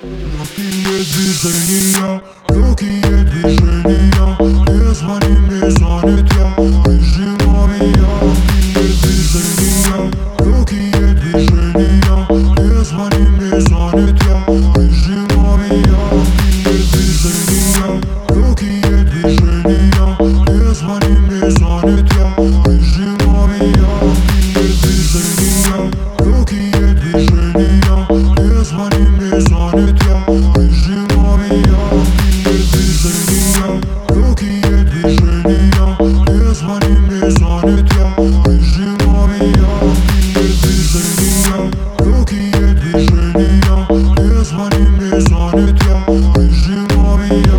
Легкие движения, легкие движения, не звони, не звонит я, прижимай меня. Легкие движения, не звони, не звонит я, прижимай меня. Легкие движения, не звони, не звонит я, прижимай меня. Легкие движения, не звони, не звонит я, прижимай меня. Легкие движения, не звони, не звонит я, прижимай меня. Легкие движения, не звони, не звонит я, прижимай меня.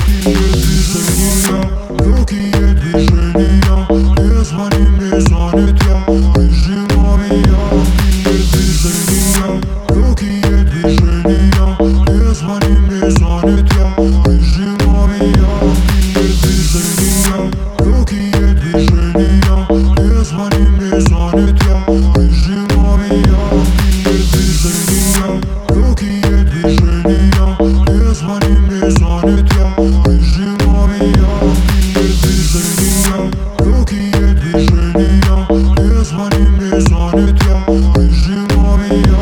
Легкие движения, не звони, не звонит я, прижимай меня. Легкие движения, не звони, не звонит я, прижимай меня. Легкие движения, не звони, не звонит я, прижимай меня. Легкие движения, не звони, не звонит я, прижимай меня. Легкие движения, не звони, не звонит я, прижимай меня.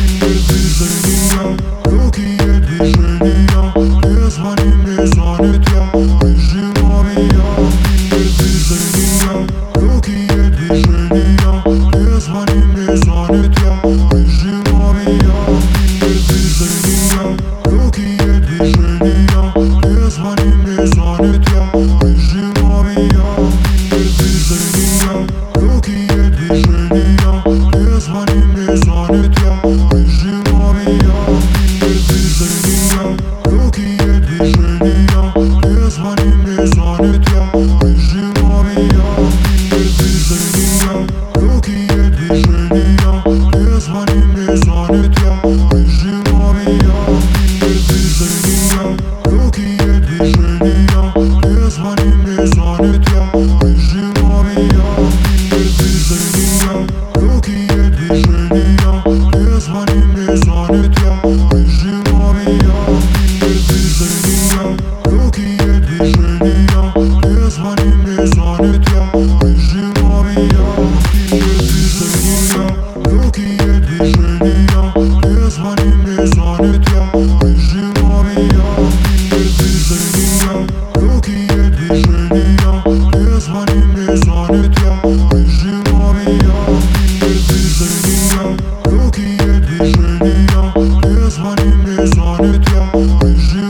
Легкие движения, не звони, не звонит я, прижимай меня. Легкие движения, не звони, не звонит я, прижимай меня. Легкие движения, не звони, не звонит я, прижимай меня. Легкие движения, не звони, не звонит я, прижимай меня. Легкие движения, не звони, не звонит я, прижимай меня. Легкие движения, не звони, не звонит я, прижимай меня. Легкие движения, не звони, не звонит я, прижимай меня. Легкие движения, не звони, не звонит я, прижимай меня. Легкие движения, не звони, не звонит я, прижимай меня. Легкие движения, не звони, не звонит я, прижимай меня. Легкие движения, не звони, не звонит я, прижимай меня. Легкие движения, не звони, не звонит я, прижимай меня.